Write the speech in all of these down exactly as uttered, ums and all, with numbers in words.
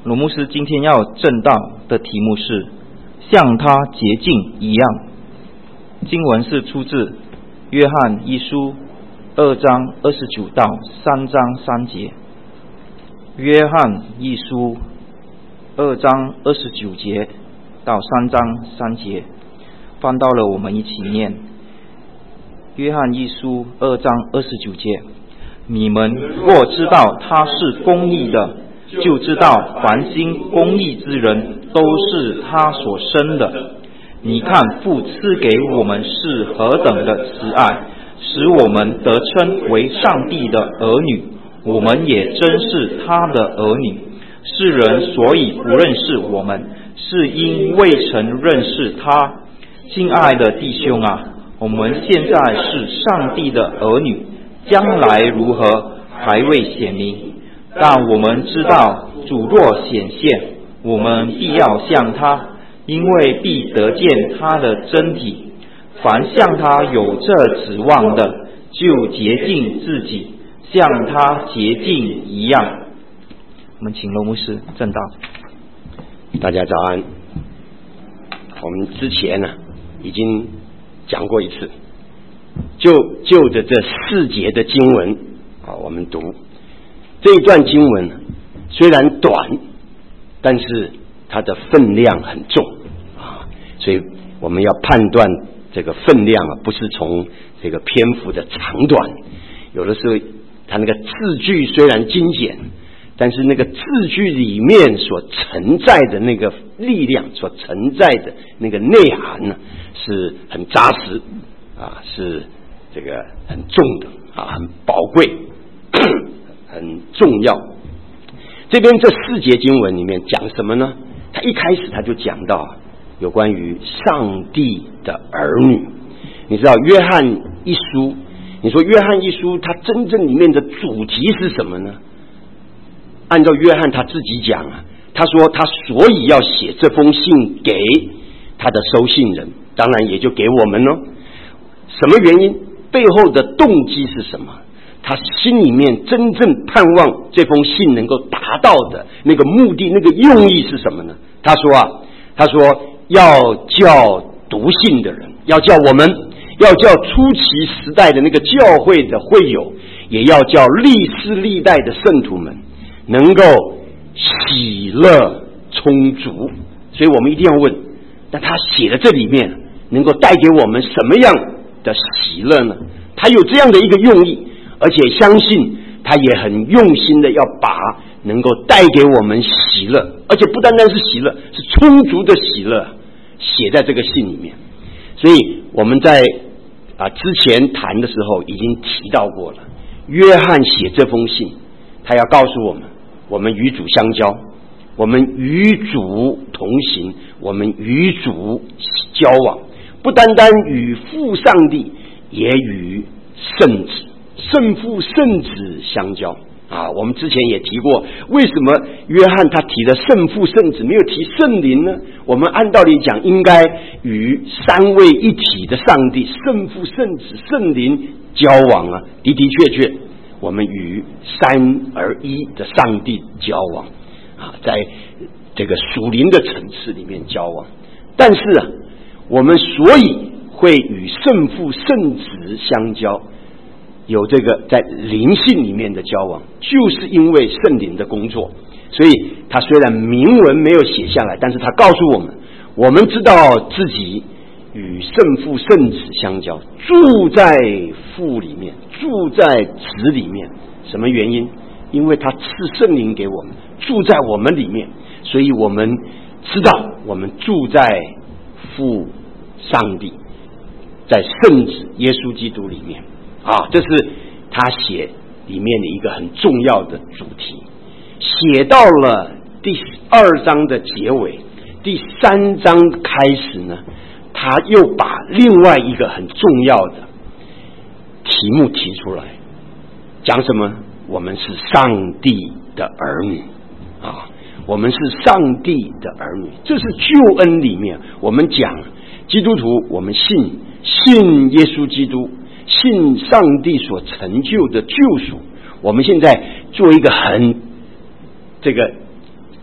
鲁牧师今天要证道的题目是像他洁净一样。经文是出自约翰一书二章二十九到三章三节。约翰一书二章二十九节到三章三节，翻到了我们一起念。约翰一书二章二十九节，你们若知道他是公义的，就知道凡行公义之人都是他所生的。你看父赐给我们是何等的慈爱，使我们得称为上帝的儿女，我们也真是他的儿女。世人所以不认识我们，是因未曾认识他。亲爱的弟兄啊，我们现在是上帝的儿女，将来如何还未显明，但我们知道主若显现，我们必要像他，因为必得见他的真体。凡向他有这指望的，就洁净自己，像他洁净一样。我们请罗牧师证道。 大家早安。我们之前呢已经讲过一次，就就着这四节的经文啊，我们读这一段经文，虽然短，但是它的分量很重啊，所以我们要判断这个分量啊，不是从这个篇幅的长短，有的时候它那个字句虽然精简，但是那个字句里面所承载的那个力量，所承载的那个内涵呢，是很扎实啊，是这个很重的啊，很宝贵，很重要。这边这四节经文里面讲什么呢？他一开始他就讲到有关于上帝的儿女。你知道约翰一书，你说约翰一书它真正里面的主题是什么呢？按照约翰他自己讲啊，他说他所以要写这封信给他的收信人，当然也就给我们咯。什么原因？背后的动机是什么？他心里面真正盼望这封信能够达到的那个目的，那个用意是什么呢？他说啊，他说要叫读信的人，要叫我们，要叫初期时代的那个教会的会友，也要叫历世历代的圣徒们能够喜乐充足。所以我们一定要问，那他写的这里面能够带给我们什么样的喜乐呢？他有这样的一个用意，而且相信他也很用心的要把能够带给我们喜乐，而且不单单是喜乐，是充足的喜乐写在这个信里面。所以我们在啊之前谈的时候已经提到过了，约翰写这封信，他要告诉我们，我们与主相交，我们与主同行，我们与主交往，不单单与父上帝，也与圣子圣父圣子相交啊。我们之前也提过，为什么约翰他提的圣父圣子没有提圣灵呢？我们按道理讲应该与三位一体的上帝圣父圣子圣灵交往啊，的的确确我们与三而一的上帝交往啊，在这个属灵的层次里面交往。但是啊，我们所以会与圣父圣子相交，有这个在灵性里面的交往，就是因为圣灵的工作。所以他虽然明文没有写下来，但是他告诉我们，我们知道自己与圣父圣子相交，住在父里面，住在子里面。什么原因？因为他赐圣灵给我们，住在我们里面，所以我们知道我们住在父上帝，在圣子耶稣基督里面啊，这是他写里面的一个很重要的主题。写到了第二章的结尾，第三章开始呢，他又把另外一个很重要的题目提出来，讲什么？我们是上帝的儿女啊，我们是上帝的儿女。这是救恩里面我们讲基督徒，我们信信耶稣基督，信上帝所成就的救赎。我们现在做一个很这个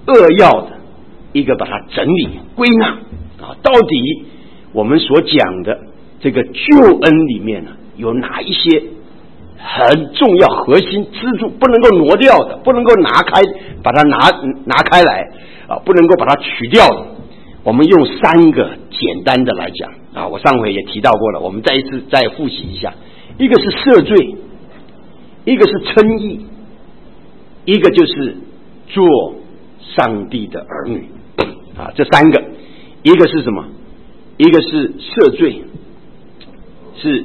扼要的一个把它整理归纳啊，到底我们所讲的这个救恩里面呢，有哪一些很重要核心支柱不能够挪掉的，不能够拿开把它拿拿开来啊，不能够把它取掉的。我们用三个简单的来讲啊，我上回也提到过了，我们再一次再复习一下。一个是赦罪，一个是称义，一个就是做上帝的儿女啊，这三个，一个是什么？一个是赦罪，是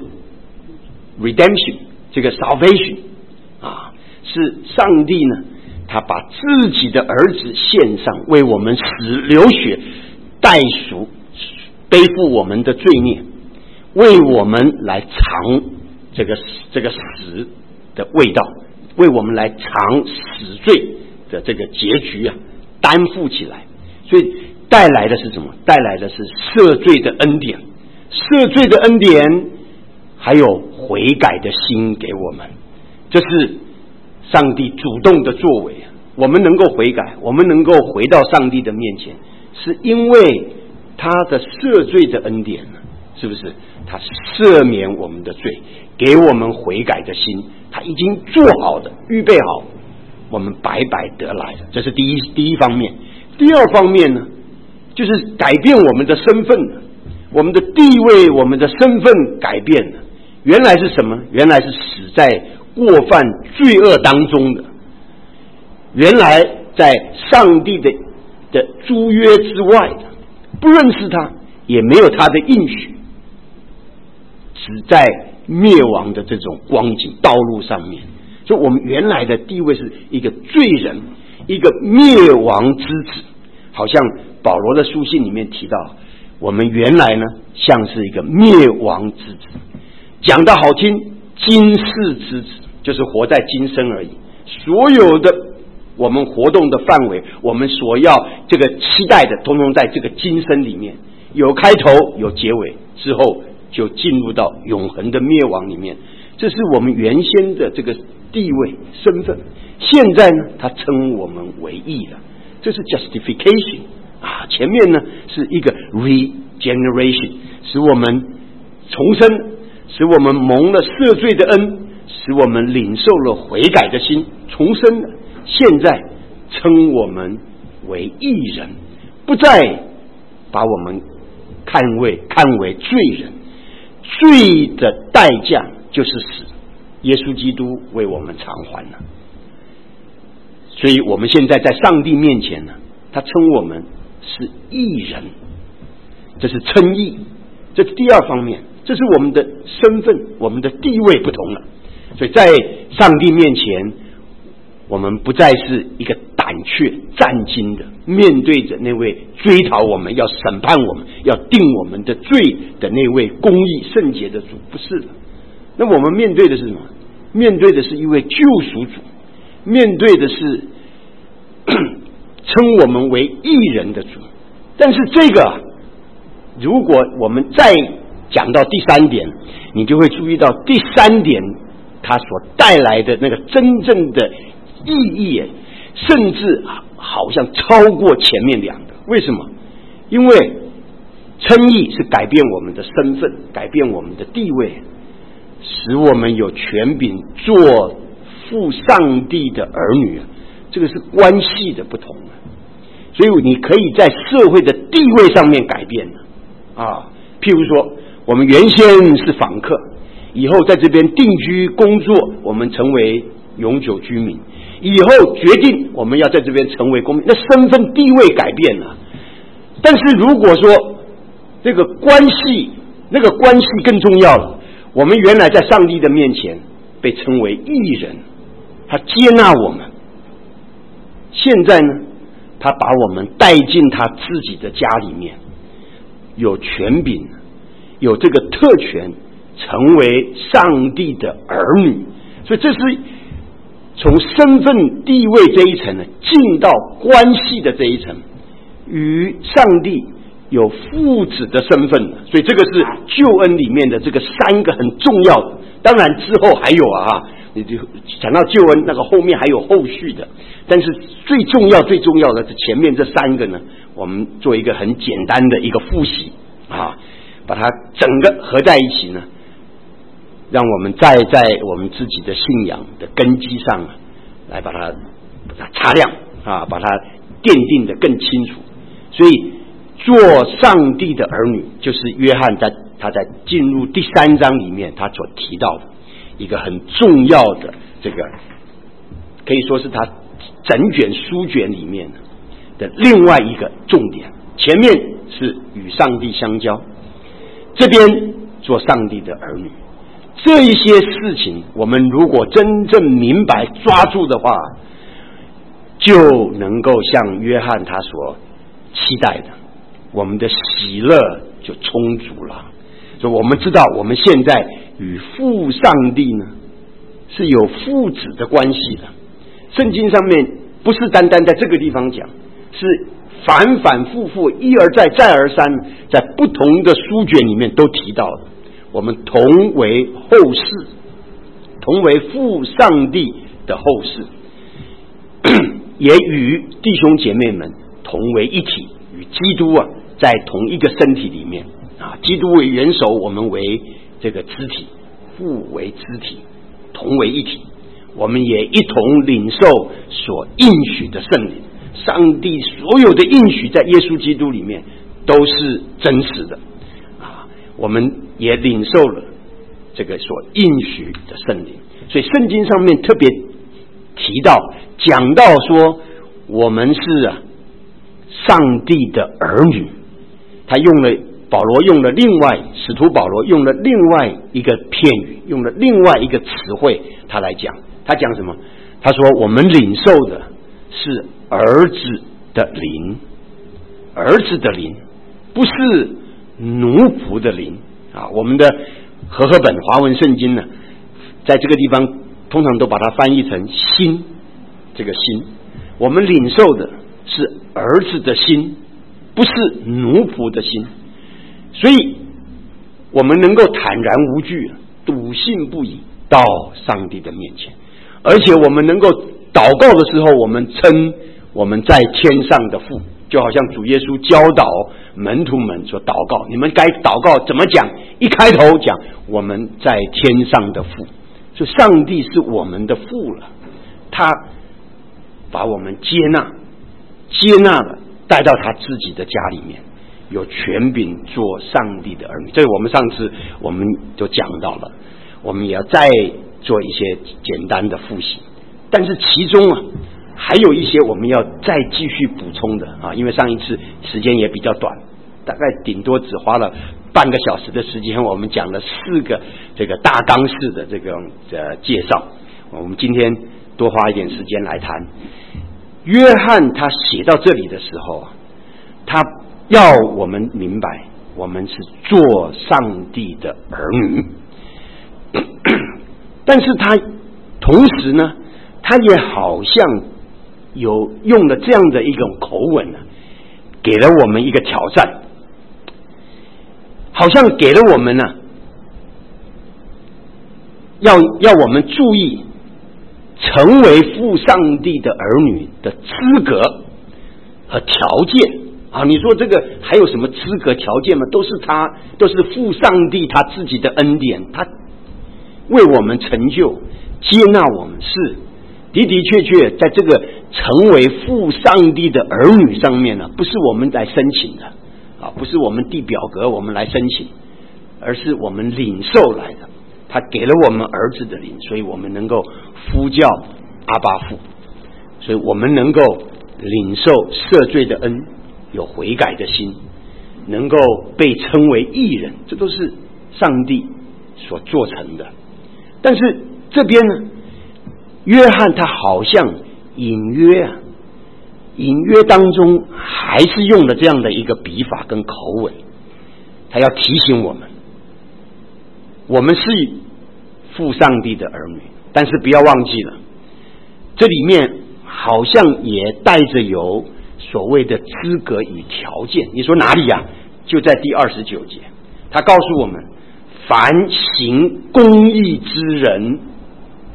redemption， 这个 salvation 啊，是上帝呢，他把自己的儿子献上，为我们死流血代赎，背负我们的罪孽，为我们来尝这个这个死的味道，为我们来尝死罪的这个结局啊，担负起来。所以带来的是什么？带来的是赦罪的恩典，赦罪的恩典，还有悔改的心给我们。这是上帝主动的作为，我们能够悔改，我们能够回到上帝的面前，是因为他的赦罪的恩典，是不是？他赦免我们的罪，给我们悔改的心，他已经做好的，预备好，我们白白得来的。这是第一第一方面。第二方面呢，就是改变我们的身份，我们的地位，我们的身份改变了。原来是什么？原来是死在过犯罪恶当中的，原来在上帝的的诸约之外的，不认识他，也没有他的应许，只在灭亡的这种光景道路上面。所以我们原来的地位是一个罪人，一个灭亡之子。好像保罗的书信里面提到，我们原来呢像是一个灭亡之子，讲得好听，今世之子，就是活在今生而已。所有的我们活动的范围，我们所要这个期待的，通通在这个今生里面，有开头有结尾，之后就进入到永恒的灭亡里面。这是我们原先的这个地位身份。现在呢，他称我们为义了，这是 justification 啊。前面呢是一个 regeneration， 使我们重生，使我们蒙了赦罪的恩，使我们领受了悔改的心，重生了。现在称我们为义人，不再把我们看为看为罪人。罪的代价就是死，耶稣基督为我们偿还了。所以我们现在在上帝面前呢，他称我们是义人，这是称义，这是第二方面，这是我们的身份，我们的地位不同了。所以在上帝面前，我们不再是一个胆怯战惊的面对着那位追讨我们、要审判我们、要定我们的罪的那位公义圣洁的主，不是的。那我们面对的是什么？面对的是一位救赎主，面对的是称我们为义人的主。但是这个，如果我们再讲到第三点，你就会注意到第三点它所带来的那个真正的意义，甚至好像超过前面两个。为什么？因为称义是改变我们的身份，改变我们的地位，使我们有权柄做父上帝的儿女，这个是关系的不同。所以你可以在社会的地位上面改变啊，譬如说我们原先是访客，以后在这边定居工作，我们成为永久居民，以后决定我们要在这边成为公民，那身份地位改变了。但是如果说这个关系，那个关系更重要了，我们原来在上帝的面前被称为义人，他接纳我们，现在呢，他把我们带进他自己的家里面，有权柄，有这个特权，成为上帝的儿女。所以这是从身份地位这一层呢，进到关系的这一层，与上帝有父子的身份。所以这个是救恩里面的这个三个很重要的。当然之后还有啊， 你就讲到救恩，那个后面还有后续的，但是最重要最重要的是前面这三个呢，我们做一个很简单的一个复习啊，把它整个合在一起呢，让我们再在我们自己的信仰的根基上啊，来把它把它擦亮啊，把它奠定的更清楚。所以做上帝的儿女，就是约翰在他在进入第三章里面他所提到的一个很重要的这个，可以说是他整卷书卷里面的另外一个重点。前面是与上帝相交，这边做上帝的儿女，这一些事情我们如果真正明白抓住的话，就能够像约翰他所期待的，我们的喜乐就充足了。所以我们知道我们现在与父上帝呢是有父子的关系的。圣经上面不是单单在这个地方讲，是反反复复一而再再而三在不同的书卷里面都提到的。我们同为后世，同为父上帝的后世，也与弟兄姐妹们同为一体，与基督啊在同一个身体里面啊，基督为元首，我们为这个肢体，父为肢体，同为一体。我们也一同领受所应许的圣灵，上帝所有的应许在耶稣基督里面都是真实的啊，我们也领受了这个所应许的圣灵。所以圣经上面特别提到讲到说我们是啊上帝的儿女，他用了保罗用了另外使徒保罗用了另外一个片语，用了另外一个词汇，他来讲，他讲什么？他说我们领受的是儿子的灵，儿子的灵，不是奴仆的灵啊。我们的和合本华文圣经呢，在这个地方通常都把它翻译成心，这个心，我们领受的是儿子的心，不是奴仆的心。所以我们能够坦然无惧，笃信不疑到上帝的面前，而且我们能够祷告的时候，我们称我们在天上的父，就好像主耶稣教导门徒们说祷告，你们该祷告怎么讲？一开头讲我们在天上的父，所以上帝是我们的父了，他把我们接纳接纳了，带到他自己的家里面，有权柄做上帝的儿女。这个我们上次我们就讲到了，我们也要再做一些简单的复习，但是其中啊还有一些我们要再继续补充的啊，因为上一次时间也比较短，大概顶多只花了半个小时的时间，我们讲了四个这个大纲式的这个呃介绍。我们今天多花一点时间来谈约翰他写到这里的时候，他要我们明白我们是做上帝的儿女，但是他同时呢，他也好像有用了这样的一种口吻呢，给了我们一个挑战，好像给了我们呢，要要我们注意成为父上帝的儿女的资格和条件啊。你说这个还有什么资格条件吗？都是他，都是父上帝他自己的恩典，他为我们成就接纳我们，是的的确确在这个成为父上帝的儿女上面呢，不是我们来申请的啊，不是我们递表格我们来申请，而是我们领受来的。他给了我们儿子的灵，所以我们能够呼叫阿爸父，所以我们能够领受赦罪的恩，有悔改的心，能够被称为义人，这都是上帝所做成的。但是这边呢，约翰他好像隐约啊，隐约当中还是用了这样的一个笔法跟口吻，他要提醒我们，我们是父上帝的儿女，但是不要忘记了，这里面好像也带着有所谓的资格与条件。你说哪里呀？就在第二十九节，他告诉我们，凡行公义之人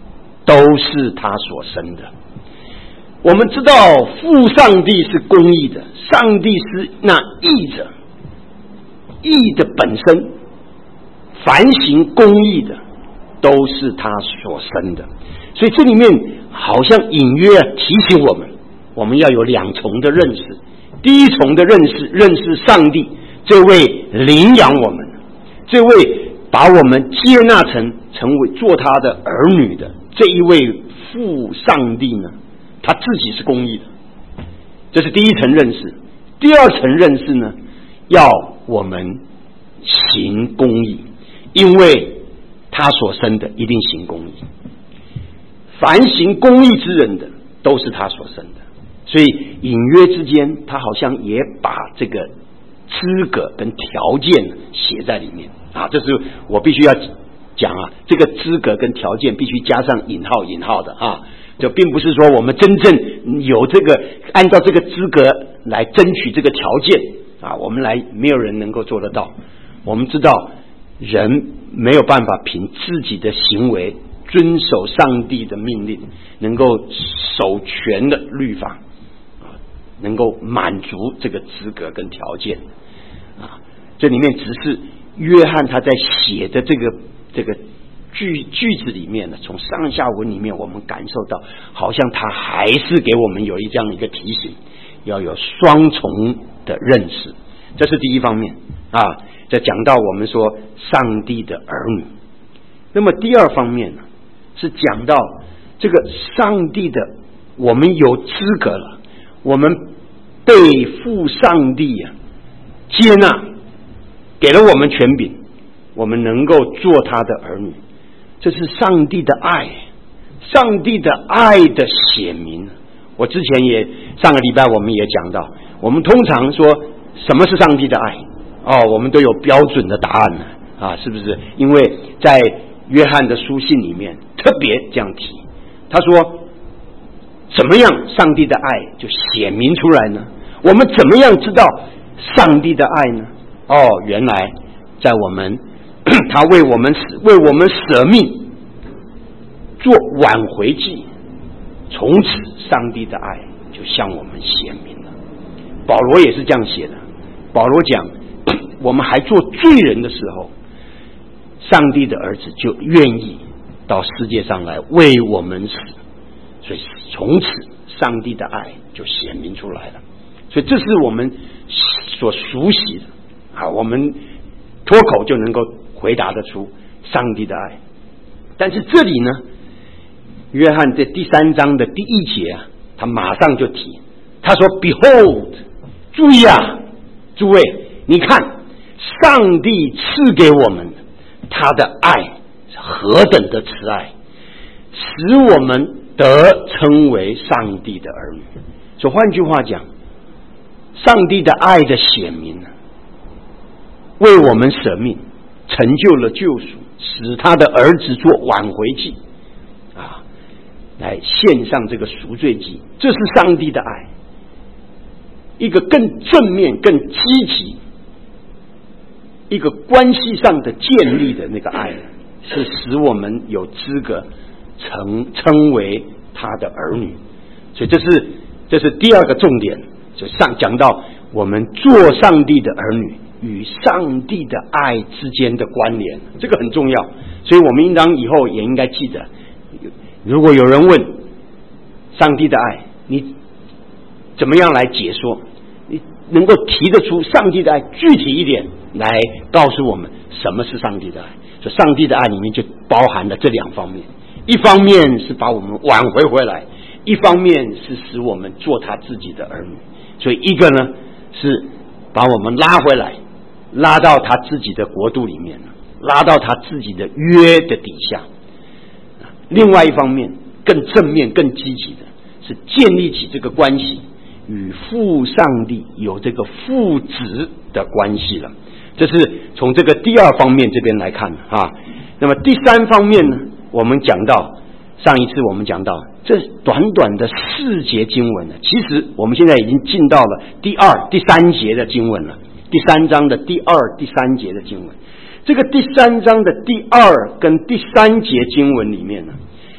都是他所生的。我们知道父上帝是公义的，上帝是那义者，义的本身，凡行公义的都是他所生的。所以这里面好像隐约提醒我们，我们要有两重的认识。第一重的认识，认识上帝这位领养我们，这位把我们接纳成成为做他的儿女的这一位父上帝呢，他自己是公义的，这是第一层认识。第二层认识呢，要我们行公义，因为他所生的一定行公义，凡行公义之人的都是他所生的。所以隐约之间，他好像也把这个资格跟条件写在里面啊，这是我必须要讲啊，这个资格跟条件必须加上引号引号的啊，就并不是说我们真正有这个按照这个资格来争取这个条件啊，我们来没有人能够做得到。我们知道人没有办法凭自己的行为遵守上帝的命令，能够守全的律法，能够满足这个资格跟条件啊，这里面只是约翰他在写的这个这个句句子里面呢，从上下文里面我们感受到，好像他还是给我们有一这样一个提醒，要有双重的认识，这是第一方面啊。在讲到我们说上帝的儿女，那么第二方面呢，是讲到这个上帝的，我们有资格了，我们被父上帝啊接纳，给了我们权柄，我们能够做他的儿女，这是上帝的爱，上帝的爱的显明。我之前也上个礼拜我们也讲到，我们通常说什么是上帝的爱哦，我们都有标准的答案啊，是不是？因为在约翰的书信里面特别这样提，他说怎么样上帝的爱就显明出来呢？我们怎么样知道上帝的爱呢？哦，原来在我们他为我们为我们舍命做挽回祭，从此上帝的爱就向我们显明了。保罗也是这样写的，保罗讲我们还做罪人的时候，上帝的儿子就愿意到世界上来为我们死，所以从此上帝的爱就显明出来了。所以这是我们所熟悉的啊，我们脱口就能够回答得出上帝的爱。但是这里呢，约翰在第三章的第一节啊，他马上就提，他说 Behold， 注意啊，诸位你看上帝赐给我们他的爱何等的慈爱，使我们得称为上帝的儿女。所以换句话讲，上帝的爱的显明，为我们舍命，成就了救赎，使他的儿子做挽回祭啊，来献上这个赎罪祭，这是上帝的爱，一个更正面更积极一个关系上的建立的那个爱，是使我们有资格成称为他的儿女。所以这是这是第二个重点，就上讲到我们做上帝的儿女与上帝的爱之间的关联，这个很重要。所以我们应当以后也应该记得，如果有人问上帝的爱，你怎么样来解说？你能够提得出上帝的爱具体一点来告诉我们什么是上帝的爱。所以上帝的爱里面就包含了这两方面，一方面是把我们挽回回来，一方面是使我们做他自己的儿女。所以一个呢是把我们拉回来，拉到他自己的国度里面，拉到他自己的约的底下。另外一方面更正面更积极的是建立起这个关系，与父上帝有这个父子的关系了。这是从这个第二方面这边来看啊。那么第三方面呢，我们讲到上一次我们讲到这短短的四节经文呢，其实我们现在已经进到了第二第三节的经文了，第三章的第二第三节的经文。这个第三章的第二跟第三节经文里面呢，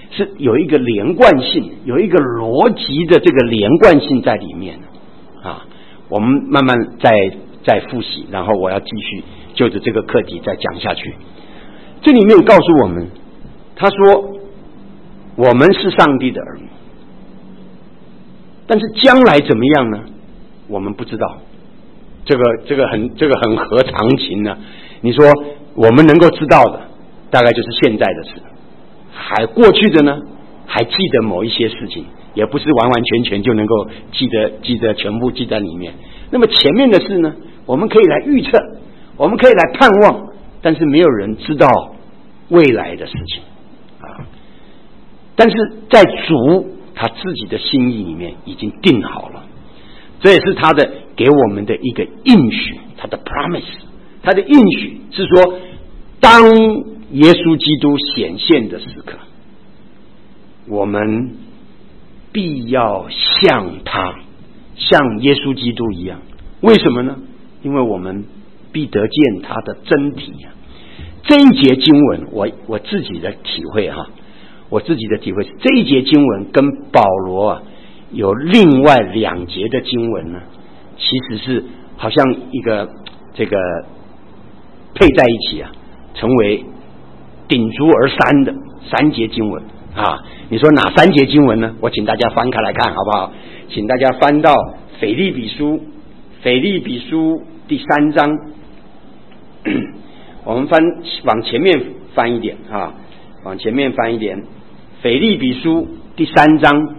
是有一个连贯性，有一个逻辑的这个连贯性在里面啊。我们慢慢再再复习，然后我要继续就着这个课题再讲下去。这里面告诉我们，他说我们是上帝的儿女，但是将来怎么样呢？我们不知道。这个这个很这个很合常情呢、啊。你说我们能够知道的，大概就是现在的事。还过去的呢，还记得某一些事情，也不是完完全全就能够记得记得全部记在里面。那么前面的事呢，我们可以来预测，我们可以来盼望，但是没有人知道未来的事情啊。但是在主他自己的心意里面已经定好了，这也是他的给我们的一个应许，他的 promise， 他的应许是说，当耶稣基督显现的时刻，我们必要像他，像耶稣基督一样。为什么呢？因为我们必得见他的真体啊。这一节经文，我我自己的体会哈，我自己的体会是，这一节经文跟保罗啊有另外两节的经文呢，其实是好像一个这个配在一起啊，成为鼎足而三的三节经文啊。你说哪三节经文呢？我请大家翻开来看好不好？请大家翻到腓立比书，腓立比书第三章，我们翻往前面翻一点啊，往前面翻一点，腓立比书第三章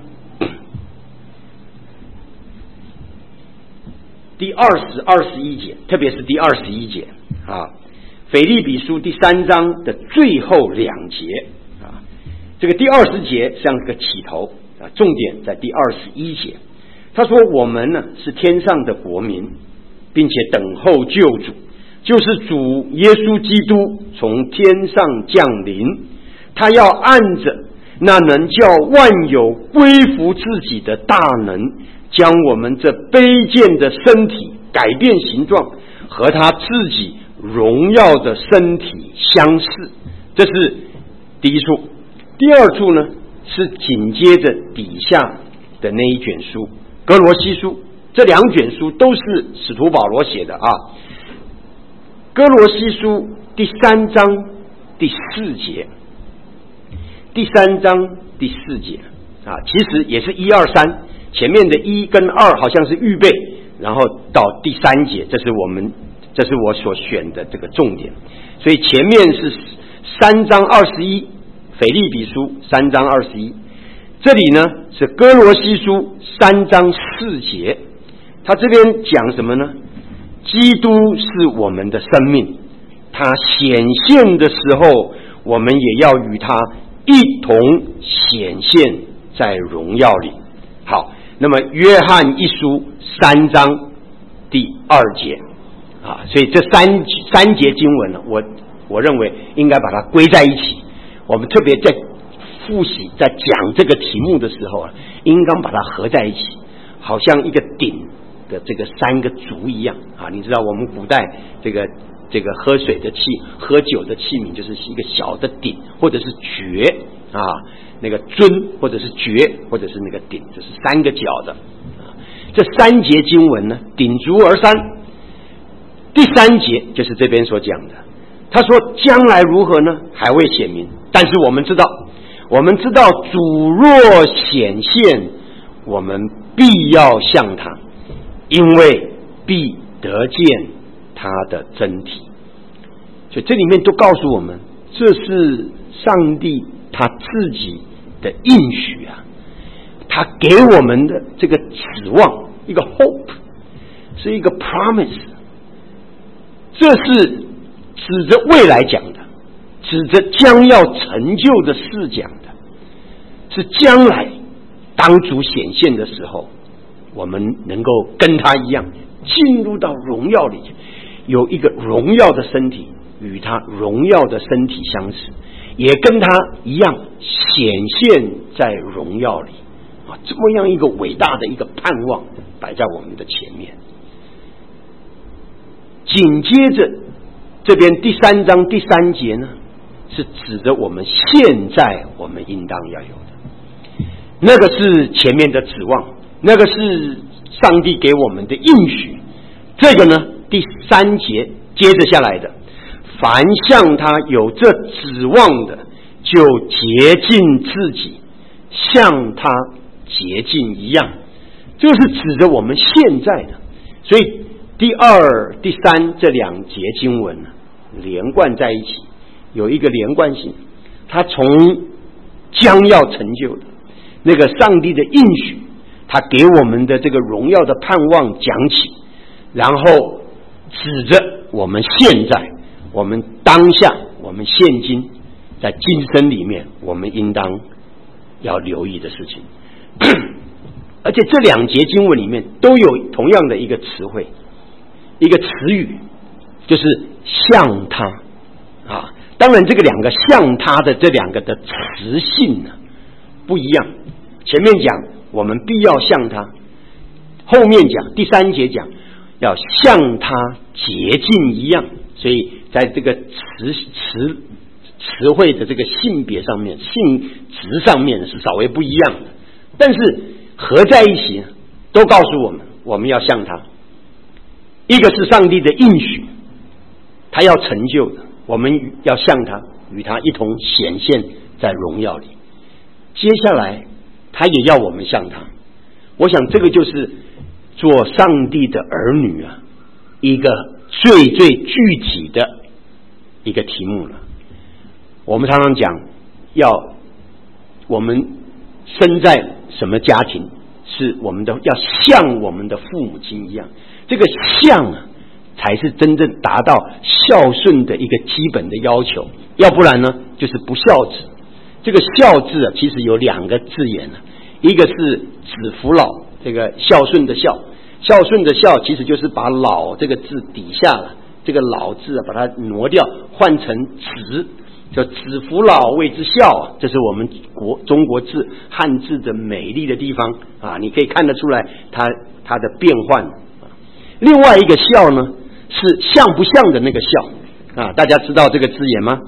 第二十二十一节，特别是第二十一节啊。腓立比书第三章的最后两节啊，这个第二十节像个起头啊，重点在第二十一节。他说我们呢是天上的国民，并且等候救主，就是主耶稣基督从天上降临，他要按着那能叫万有归服自己的大能，将我们这卑贱的身体改变形状，和他自己荣耀的身体相似。这是第一处。第二处呢，是紧接着底下的那一卷书哥罗西书，这两卷书都是使徒保罗写的啊。哥罗西书第三章第四节，第三章第四节啊，其实也是一二三，前面的一跟二好像是预备，然后到第三节，这是我们这是我所选的这个重点。所以前面是三章二十一，腓立比书三章二十一，这里呢是哥罗西书三章四节。他这边讲什么呢？基督是我们的生命，他显现的时候，我们也要与他一同显现在荣耀里。好，那么约翰一书三章第二节啊，所以这三三节经文呢，我我认为应该把它归在一起。我们特别在复习在讲这个题目的时候啊，应当把它合在一起，好像一个鼎的这个三个足一样啊。你知道我们古代这个这个喝水的器、喝酒的器皿，就是一个小的鼎，或者是爵啊，那个尊，或者是爵，或者是那个鼎，这是三个角的啊。这三节经文呢，鼎足而三。第三节就是这边所讲的，他说将来如何呢？还未显明，但是我们知道，我们知道主若显现，我们必要向他，因为必得见他的真体。所以这里面都告诉我们，这是上帝他自己的应许啊，他给我们的这个指望，一个 hope， 是一个 promise， 这是指着未来讲的，指着将要成就的事讲的，是将来当主显现的时候，我们能够跟他一样进入到荣耀里，有一个荣耀的身体，与他荣耀的身体相似，也跟他一样显现在荣耀里啊！这么样一个伟大的一个盼望摆在我们的前面。紧接着这边第三章第三节呢， 是指着我们现在我们应当要有的，那个是前面的指望，那个是上帝给我们的应许。这个呢，第三节接着下来的，凡向他有这指望的，就洁净自己，像他洁净一样。这个是指着我们现在的，所以第二、第三这两节经文呢，连贯在一起，有一个连贯性。它从将要成就的那个上帝的应许，他给我们的这个荣耀的盼望讲起，然后指着我们现在、我们当下、我们现今在今生里面我们应当要留意的事情。而且这两节经文里面都有同样的一个词汇，一个词语，就是像他啊。当然这个两个像他的这两个的词性呢不一样，前面讲我们必要像他，后面讲第三节讲要像他洁净一样，所以在这个词词词汇的这个性别上面、性质上面是稍微不一样的，但是合在一起都告诉我们我们要像他。一个是上帝的应许，他要成就的，我们要像他，与他一同显现在荣耀里。接下来他也要我们像他，我想这个就是做上帝的儿女啊一个最最具体的一个题目了。我们常常讲要我们生在什么家庭，是我们的要像我们的父母亲一样，这个像啊才是真正达到孝顺的一个基本的要求，要不然呢就是不孝子。这个孝字啊其实有两个字眼啊，一个是子服老，这个孝顺的孝，孝顺的孝其实就是把老这个字底下了这个老字啊把它挪掉，换成子，叫子服老谓之孝啊，这是我们国中国字汉字的美丽的地方啊，你可以看得出来它它的变换。另外一个孝呢是像不像的那个孝啊，大家知道这个字眼吗？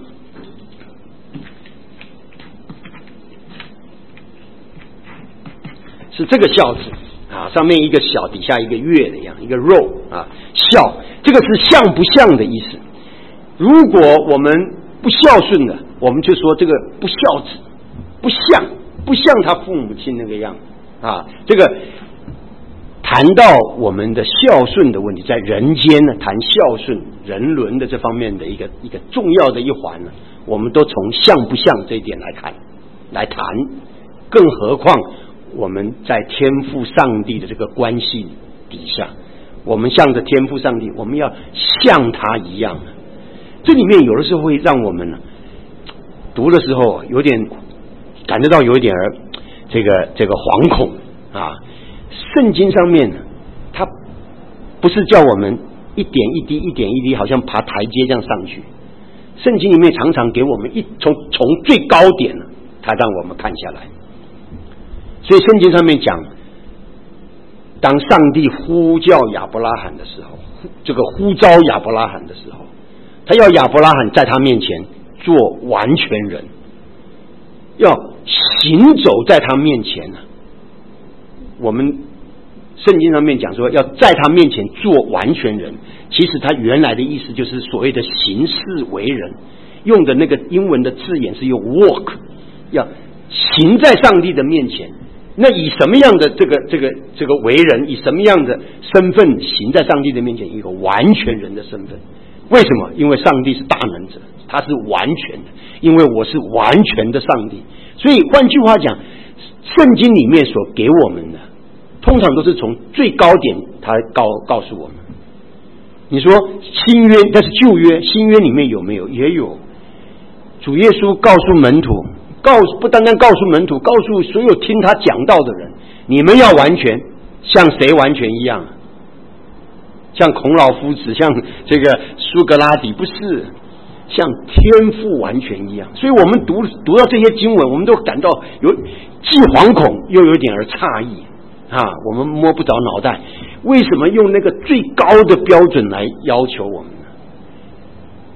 是这个孝字啊，上面一个小，底下一个月的样，一个肉啊，孝，这个是像不像的意思。如果我们不孝顺的，我们就说这个不孝子，不像不像他父母亲那个样啊。这个谈到我们的孝顺的问题，在人间呢谈孝顺人伦的这方面的一个一个重要的一环呢，我们都从像不像这一点来看来谈，更何况我们在天父上帝的这个关系底下，我们向着天父上帝，我们要像他一样。这里面有的时候会让我们呢读的时候有点感觉到有一点儿这个这个惶恐啊。圣经上面呢，它不是叫我们一点一滴一点一滴好像爬台阶这样上去，圣经里面常常给我们一从从最高点呢，它让我们看下来。所以圣经上面讲，当上帝呼叫亚伯拉罕的时候，这个呼召亚伯拉罕的时候，他要亚伯拉罕在他面前做完全人，要行走在他面前呢。我们圣经上面讲说要在他面前做完全人，其实他原来的意思就是所谓的行事为人，用的那个英文的字眼是用 walk， 要行在上帝的面前。那以什么样的这个这个这个为人，以什么样的身份行在上帝的面前？一个完全人的身份。为什么？因为上帝是大能者，他是完全的，因为我是完全的上帝。所以换句话讲，圣经里面所给我们的通常都是从最高点他告告诉我们。你说新约，但是旧约新约里面有没有？也有。主耶稣告诉门徒，告诉不单单告诉门徒，告诉所有听他讲道的人，你们要完全像谁完全一样？像孔老夫子，像这个苏格拉底，不是像天父完全一样。所以我们读读到这些经文，我们都感到有既惶恐又有点儿诧异啊，我们摸不着脑袋，为什么用那个最高的标准来要求我们呢？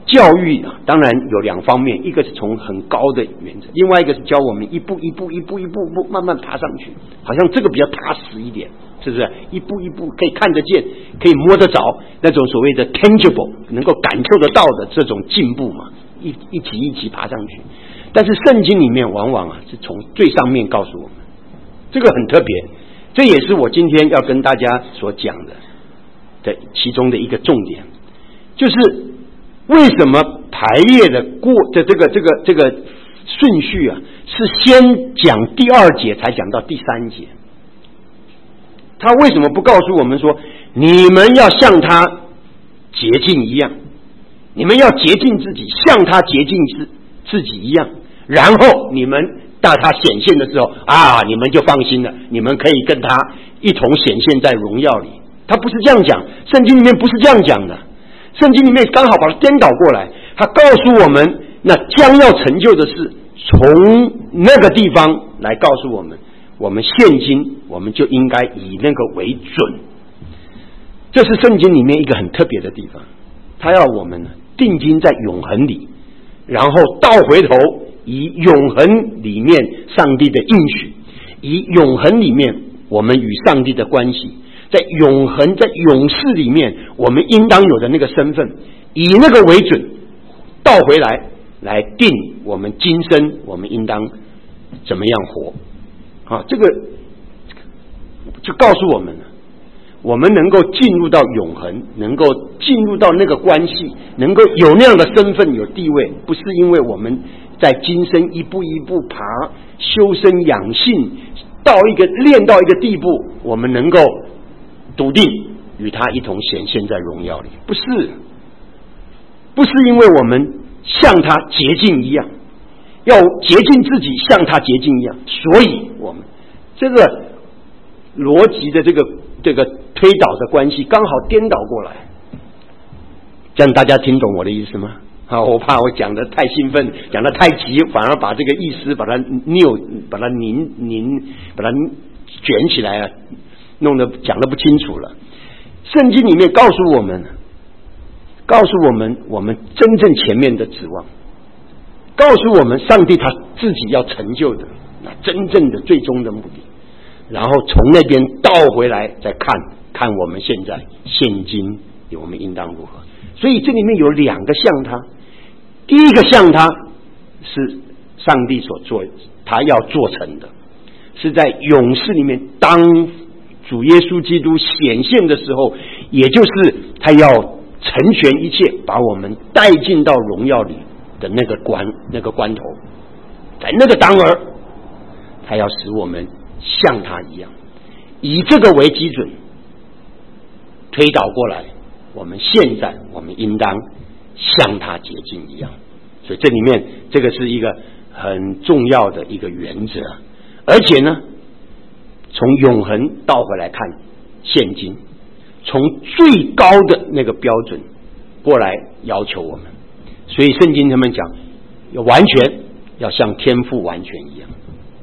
教育啊，当然有两方面，一个是从很高的原则，另外一个是教我们一步一步一步一步步慢慢爬上去，好像这个比较踏实一点，是不是？一步一步可以看得见，可以摸得着，那种所谓的 tangible 能够感受得到的这种进步嘛，一一级一级爬上去。但是圣经里面往往啊是从最上面告诉我们，这个很特别，这也是我今天要跟大家所讲的的其中的一个重点，就是为什么排列的过的这个这个这个顺序啊，是先讲第二节才讲到第三节？他为什么不告诉我们说，你们要像他洁净一样，你们要洁净自己，像他洁净自自己一样，然后你们到他显现的时候啊，你们就放心了，你们可以跟他一同显现在荣耀里。他不是这样讲，圣经里面不是这样讲的。圣经里面刚好把它颠倒过来，他告诉我们，那将要成就的事，从那个地方来告诉我们，我们现今我们就应该以那个为准。这是圣经里面一个很特别的地方，他要我们定睛在永恒里，然后倒回头以永恒里面上帝的应许，以永恒里面我们与上帝的关系，在永恒在永世里面我们应当有的那个身份，以那个为准，倒回来来定我们今生我们应当怎么样活啊？这个就告诉我们了，我们能够进入到永恒，能够进入到那个关系，能够有那样的身份有地位，不是因为我们在今生一步一步爬修身养性，到一个练到一个地步，我们能够笃定与他一同显现在荣耀里，不是，不是因为我们像他洁净一样，要洁净自己像他洁净一样，所以我们这个逻辑的这个这个推导的关系刚好颠倒过来，这样大家听懂我的意思吗？啊，我怕我讲的太兴奋，讲的太急，反而把这个意思把它扭，把它拧拧，把它卷起来啊，弄得讲得不清楚了。圣经里面告诉我们，告诉我们我们真正前面的指望，告诉我们上帝他自己要成就的那真正的最终的目的，然后从那边倒回来再看看我们现在现今我们应当如何。所以这里面有两个像他，第一个像他是上帝所做他要做成的，是在永世里面当主耶稣基督显现的时候，也就是他要成全一切，把我们带进到荣耀里的那个关那个关头，在那个当儿，他要使我们像他一样，以这个为基准推导过来，我们现在我们应当像他洁净一样。所以这里面这个是一个很重要的一个原则，而且呢从永恒倒回来看现今，从最高的那个标准过来要求我们。所以圣经他们讲要完全，要像天父完全一样，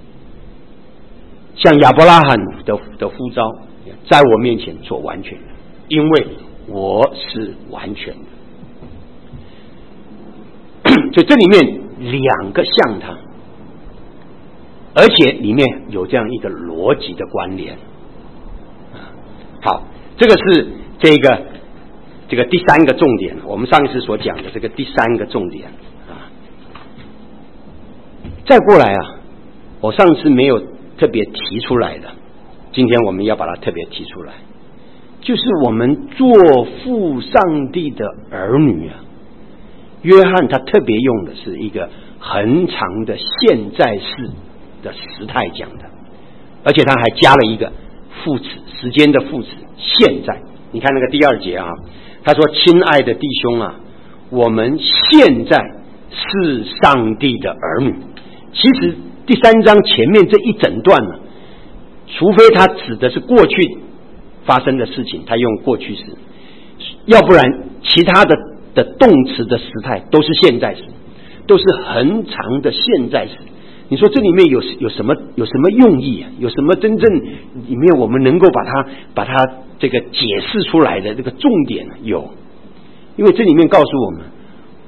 像亚伯拉罕的的呼召，在我面前做完全，因为我是完全的。所以这里面两个像他，而且里面有这样一个逻辑的关联。好，这个是这个这个第三个重点，我们上一次所讲的这个第三个重点啊。再过来啊，我上次没有特别提出来的，今天我们要把它特别提出来，就是我们做父上帝的儿女啊。约翰他特别用的是一个很长的现在式的时态讲的，而且他还加了一个副词，时间的副词现在。你看那个第二节啊，他说亲爱的弟兄啊，我们现在是上帝的儿女。其实第三章前面这一整段呢、啊，除非他指的是过去发生的事情，他用过去时，要不然其他的的动词的时态都是现在时，都是很长的现在时。你说这里面有有什么有什么用意啊？有什么真正里面我们能够把它把它这个解释出来的这个重点呢？有，因为这里面告诉我们，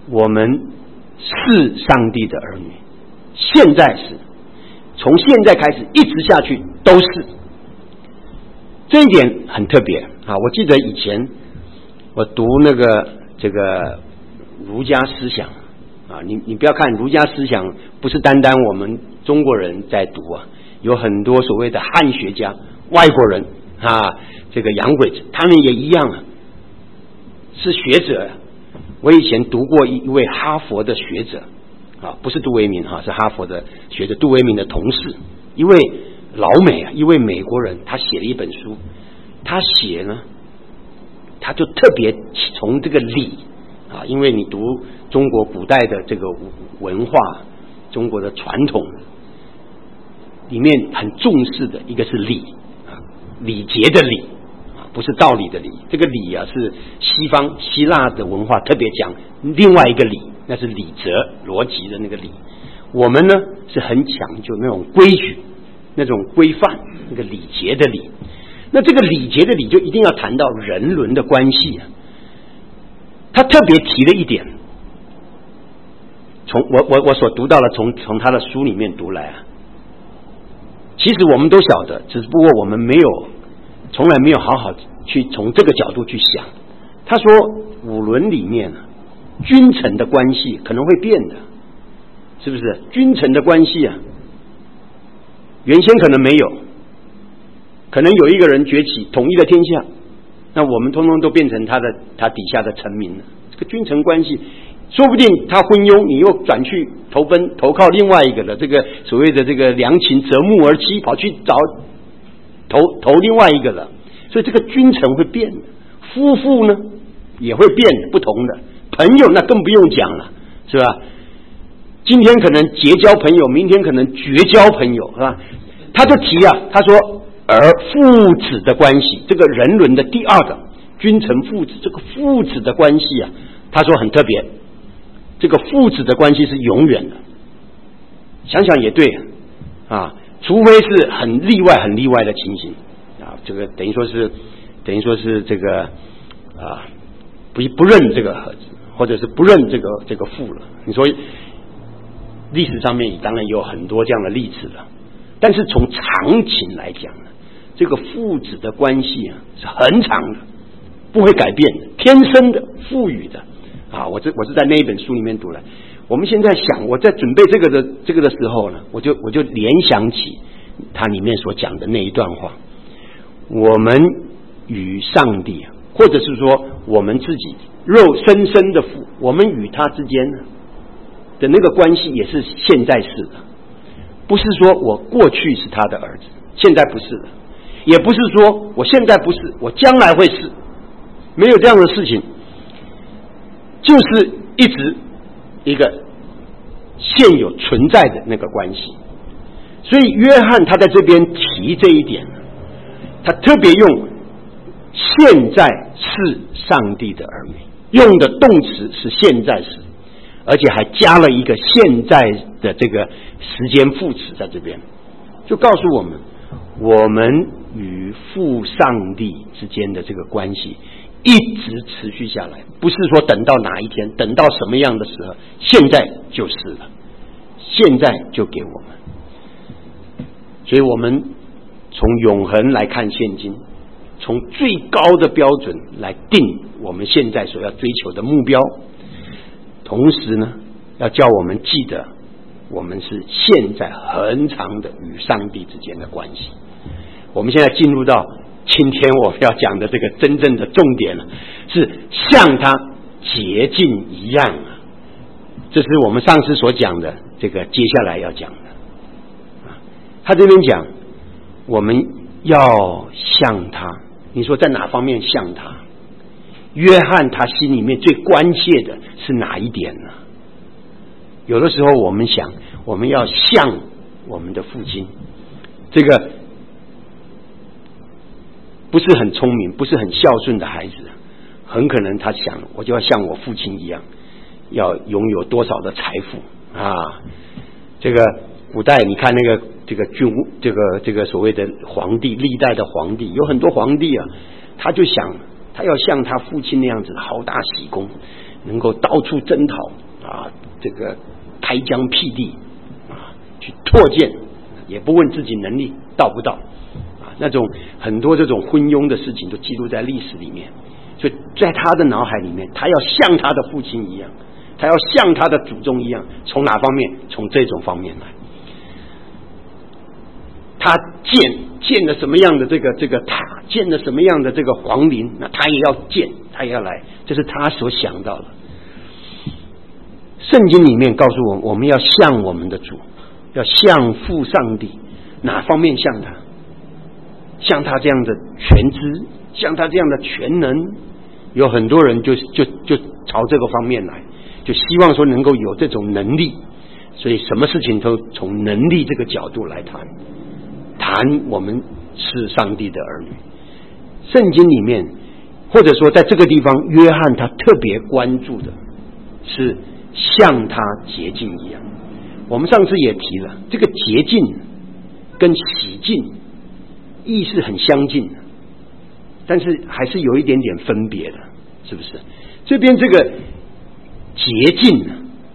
我们是上帝的儿女，现在是，从现在开始一直下去都是。这一点很特别啊！我记得以前我读那个这个儒家思想啊，你你不要看儒家思想不是单单我们中国人在读啊，有很多所谓的汉学家、外国人啊，这个洋鬼子他们也一样啊，是学者。我以前读过一位哈佛的学者啊，不是杜维明哈，是哈佛的学者，杜维明的同事，一位老美啊，一位美国人，他写了一本书，他写呢，他就特别从这个礼啊，因为你读中国古代的这个文化，中国的传统里面很重视的一个是礼啊，礼节的礼啊，不是道理的理。这个礼啊是西方希腊的文化特别讲另外一个礼，那是礼则逻辑的那个礼。我们呢是很讲究那种规矩。那种规范，那个礼节的礼，那这个礼节的礼就一定要谈到人伦的关系啊。他特别提了一点，从我我我所读到了，从从他的书里面读来啊，其实我们都晓得，只不过我们没有，从来没有好好去从这个角度去想。他说五伦里面啊，君臣的关系可能会变的，是不是？君臣的关系啊。原先可能没有，可能有一个人崛起统一了天下，那我们通通都变成他的他底下的臣民了。这个君臣关系，说不定他昏庸，你又转去投奔投靠另外一个了。这个所谓的这个良禽择木而栖，跑去找投投另外一个了。所以这个君臣会变的，夫妇呢也会变的，不同的朋友那更不用讲了，是吧？今天可能结交朋友，明天可能绝交朋友，是吧？他就提啊，他说而父子的关系，这个人伦的第二个君臣父子，这个父子的关系啊，他说很特别，这个父子的关系是永远的。想想也对啊，除非是很例外、很例外的情形啊，这个等于说是等于说是这个啊不不认这个儿子，或者是不认这个这个父了。你说。历史上面当然有很多这样的例子了，但是从常情来讲呢，这个父子的关系啊是很长的，不会改变的，天生的、赋予的啊。我这我是在那一本书里面读了。我们现在想，我在准备这个的这个的时候呢，我就我就联想起它里面所讲的那一段话：我们与上帝啊，或者是说我们自己肉生生的父，我们与他之间呢。的那个关系也是现在式的，不是说我过去是他的儿子，现在不是的，也不是说我现在不是，我将来会是，没有这样的事情，就是一直一个现有存在的那个关系。所以约翰他在这边提这一点，他特别用现在是上帝的儿女，用的动词是现在时，而且还加了一个现在的这个时间副词在这边，就告诉我们我们与父上帝之间的这个关系一直持续下来，不是说等到哪一天，等到什么样的时候，现在就是了，现在就给我们。所以我们从永恒来看现今，从最高的标准来定我们现在所要追求的目标，同时呢要叫我们记得我们是现在很长的与上帝之间的关系。我们现在进入到今天我们要讲的这个真正的重点了，是像他洁净一样啊，这是我们上次所讲的这个接下来要讲的。他这边讲我们要像他，你说在哪方面像他？约翰他心里面最关切的是哪一点呢？有的时候我们想我们要像我们的父亲，这个不是很聪明不是很孝顺的孩子，很可能他想我就要像我父亲一样，要拥有多少的财富啊。这个古代你看那个这个君这个这个所谓的皇帝，历代的皇帝有很多皇帝啊，他就想他要像他父亲那样子好大喜功， 能够到处征讨啊，这个开疆辟地啊，去拓建，也不问自己能力到不到啊，那种很多这种昏庸的事情都记录在历史里面。所以在他的脑海里面，他要像他的父亲一样，他要像他的祖宗一样，从哪方面？从这种方面来。他建建了什么样的这个这个塔，建了什么样的这个皇陵，那他也要建，他也要来，这是他所想到的。圣经里面告诉我们，我们要像我们的主，要像父上帝，哪方面像他？像他这样的全知，像他这样的全能。有很多人就就就朝这个方面来，就希望说能够有这种能力，所以什么事情都从能力这个角度来谈。谈我们是上帝的儿女。圣经里面或者说在这个地方，约翰他特别关注的是像他洁净一样。我们上次也提了，这个洁净跟洗净意思很相近，但是还是有一点点分别的，是不是？这边这个洁净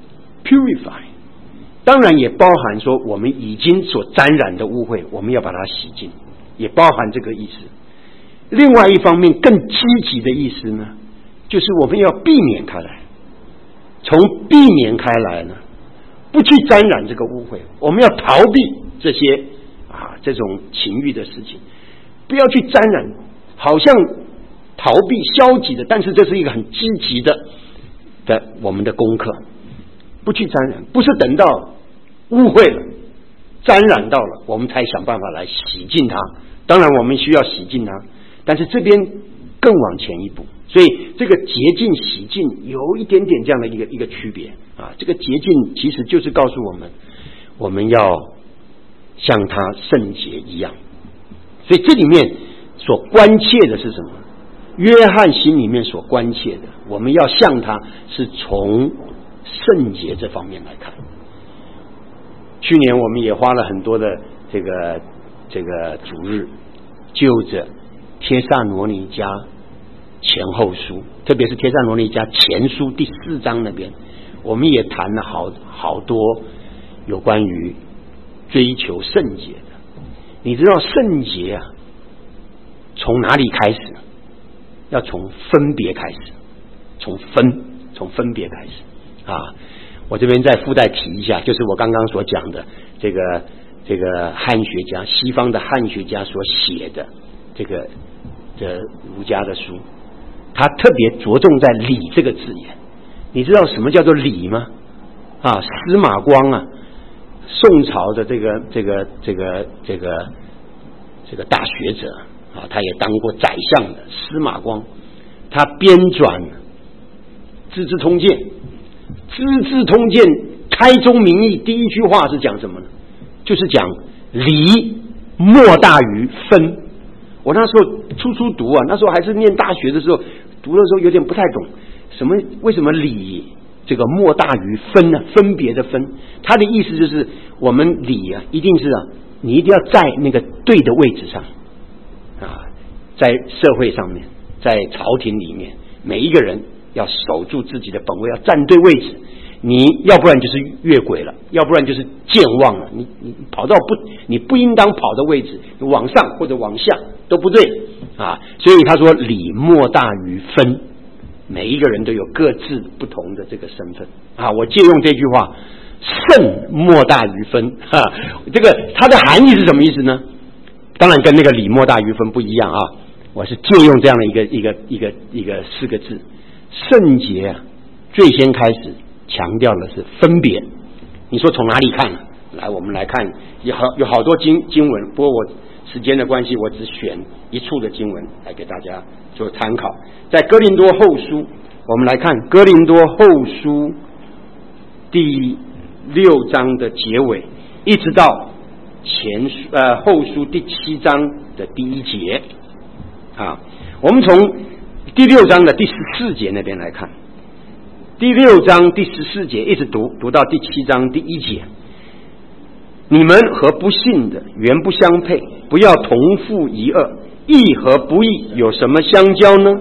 purify 当然也包含说我们已经所沾染的污秽，我们要把它洗净，也包含这个意思。另外一方面更积极的意思呢，就是我们要避免开来，从避免开来呢，不去沾染这个污秽，我们要逃避这些啊这种情欲的事情，不要去沾染，好像逃避消极的，但是这是一个很积极的的我们的功课。不去沾染，不是等到污秽了沾染到了我们才想办法来洗净它，当然我们需要洗净它，但是这边更往前一步，所以这个洁净洗净有一点点这样的一个一个区别啊。这个洁净其实就是告诉我们，我们要像他圣洁一样。所以这里面所关切的是什么？约翰心里面所关切的，我们要像他，是从圣洁这方面来看。去年我们也花了很多的这个这个主日，就着帖撒罗尼迦前后书，特别是帖撒罗尼迦前书第四章那边，我们也谈了好好多有关于追求圣洁的。你知道圣洁啊，从哪里开始？要从分别开始，从分从分别开始啊。我这边再附带提一下，就是我刚刚所讲的这个这个汉学家，西方的汉学家所写的这个这儒家的书，他特别着重在礼这个字眼。你知道什么叫做礼吗？啊，司马光啊，宋朝的这个这个这个这个这个大学者啊，他也当过宰相的司马光，他编纂《资治通鉴》。《资治通鉴》开宗明义第一句话是讲什么呢？就是讲礼莫大于分。我那时候初初读啊，那时候还是念大学的时候，读的时候有点不太懂，什么为什么礼这个莫大于分呢？分别的分，他的意思就是我们礼啊，一定是啊，你一定要在那个对的位置上啊，在社会上面，在朝廷里面，每一个人要守住自己的本位，要站对位置。你要不然就是越轨了，要不然就是健忘了。你你跑到不你不应当跑的位置，往上或者往下都不对啊。所以他说礼莫大于分，每一个人都有各自不同的这个身份啊。我借用这句话，圣莫大于分啊。这个它的含义是什么意思呢？当然跟那个礼莫大于分不一样啊。我是借用这样的一个一个一个一个四个字。圣洁啊，最先开始强调的是分别。你说从哪里看？来，我们来看，有好有好多经经文，不过我时间的关系，我只选一处的经文来给大家做参考。在哥林多后书，我们来看哥林多后书第六章的结尾，一直到前书呃后书第七章的第一节啊。我们从第六章的第十四节那边来看，第六章第十四节一直读读到第七章第一节。你们和不信的原不相配，不要同负一恶，义和不义有什么相交呢？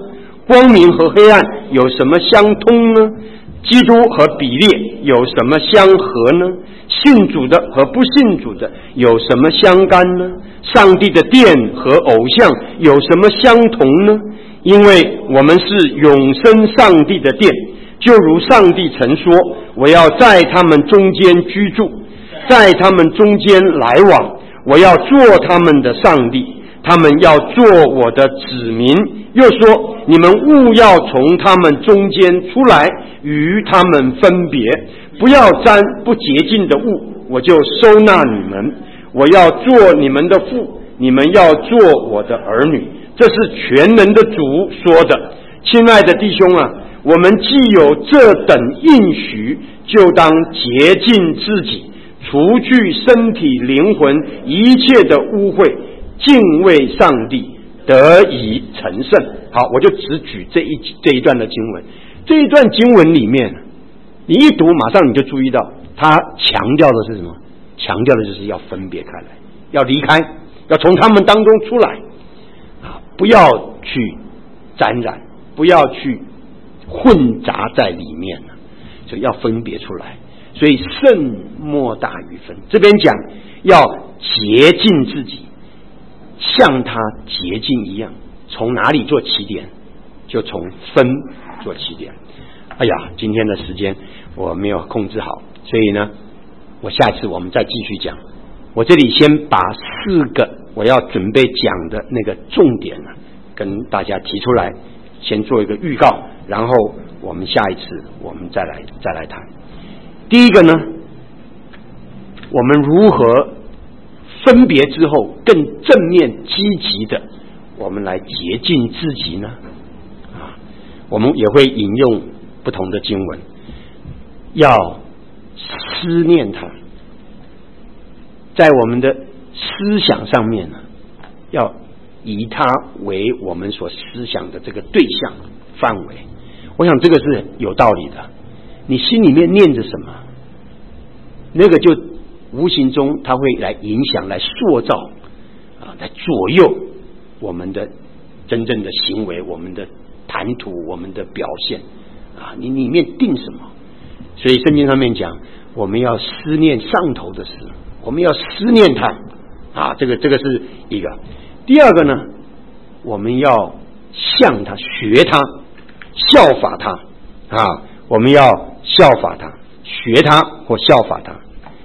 光明和黑暗有什么相通呢？基督和比列有什么相合呢？信主的和不信主的有什么相干呢？上帝的殿和偶像有什么相同呢？因为我们是永生上帝的殿，就如上帝曾说，我要在他们中间居住，在他们中间来往，我要做他们的上帝，他们要做我的子民。又说，你们务要从他们中间出来，与他们分别，不要沾不洁净的物，我就收纳你们。我要做你们的父，你们要做我的儿女。这是全能的主说的。亲爱的弟兄啊，我们既有这等应许，就当洁净自己，除去身体灵魂一切的污秽，敬畏上帝，得以成圣。好，我就只举这一这一段的经文。这一段经文里面，你一读马上你就注意到，他强调的是什么？强调的就是要分别开来，要离开，要从他们当中出来啊，不要去沾染，不要去混杂在里面，所以要分别出来。所以圣莫大于分，这边讲要洁净自己，像他洁净一样。从哪里做起点？就从分做起点。哎呀，今天的时间我没有控制好，所以呢，我下次我们再继续讲。我这里先把四个我要准备讲的那个重点呢，跟大家提出来，先做一个预告，然后我们下一次我们再来再来谈。第一个呢，我们如何分别之后更正面积极的，我们来洁净自己呢？啊，我们也会引用不同的经文，要思念它，在我们的思想上面呢，要以它为我们所思想的这个对象范围。我想这个是有道理的。你心里面念着什么，那个就无形中它会来影响、来塑造啊，来左右我们的真正的行为、我们的谈吐、我们的表现啊。你里面定什么？所以圣经上面讲，我们要思念上头的事，我们要思念它啊。这个这个是一个。第二个呢，我们要向他、学他、效法他啊。我们要效法他、学他或效法他。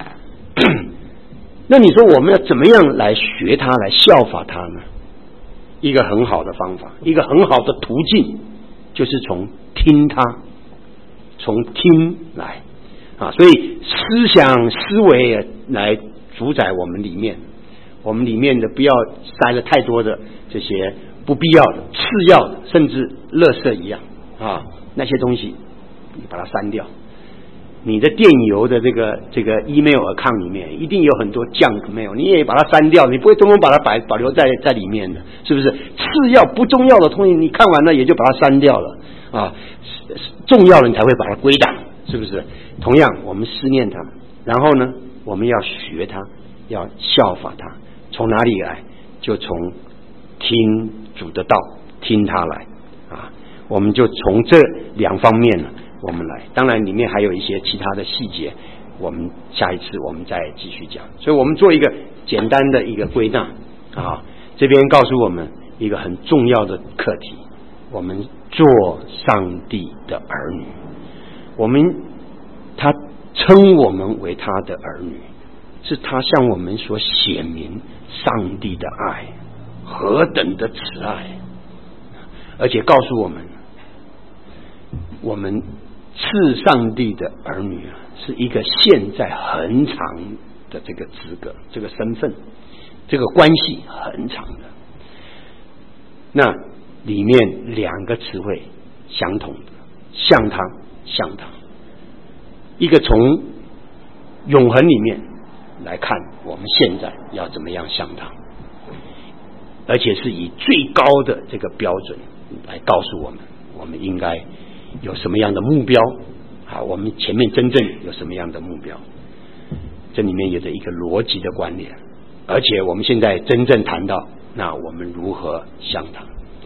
那你说我们要怎么样来学他、来效法他呢？一个很好的方法，一个很好的途径，就是从听他，从听来啊。所以思想思维来主宰我们里面，我们里面的不要塞了太多的这些不必要的、次要的，甚至垃圾一样啊，那些东西你把它删掉。你的电邮的这个这个 email account 里面一定有很多 junk mail， 你也把它删掉，你不会通通把它摆保留在在里面的，是不是？次要不重要的东西你看完了也就把它删掉了啊，重要了你才会把它归档，是不是？同样我们思念它，然后呢我们要学它，要效法它。从哪里来？就从听主的道，听他来啊。我们就从这两方面呢我们来，当然里面还有一些其他的细节，我们下一次我们再继续讲。所以我们做一个简单的一个归纳啊，这边告诉我们一个很重要的课题，我们做上帝的儿女，我们他称我们为他的儿女，是他向我们所显明上帝的爱，何等的慈爱，而且告诉我们，我们是上帝的儿女啊，是一个现在很长的这个资格、这个身份、这个关系很长的。那里面两个词汇相同的，像他，像他，一个从永恒里面来看，我们现在要怎么样像他，而且是以最高的这个标准来告诉我们，我们应该有什么样的目标啊？我们前面真正有什么样的目标？这里面有着一个逻辑的关联，而且我们现在真正谈到，那我们如何像他？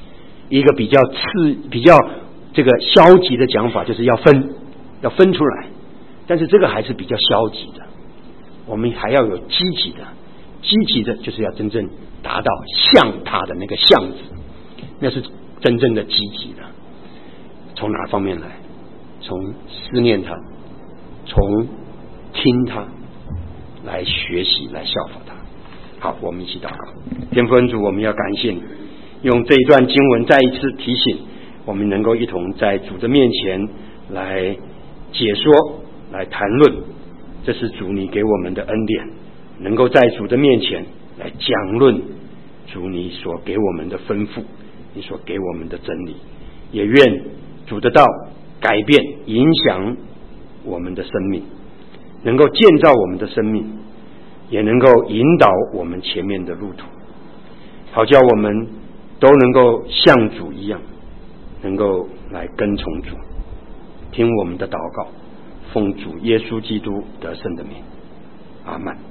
一个比较次、比较这个消极的讲法，就是要分，要分出来。但是这个还是比较消极的，我们还要有积极的。积极的就是要真正达到像他的那个像字，那是真正的积极的。从哪方面来？从思念他，从听他，来学习，来效法他。好，我们一起祷告。天父恩主，我们要感谢你，用这一段经文再一次提醒我们，能够一同在主的面前来解说，来谈论，这是主你给我们的恩典，能够在主的面前来讲论主你所给我们的吩咐，你所给我们的真理。也愿主的道改变影响我们的生命，能够建造我们的生命，也能够引导我们前面的路途，好叫我们都能够像主一样，能够来跟从主。听我们的祷告，奉主耶稣基督得胜的名，阿们。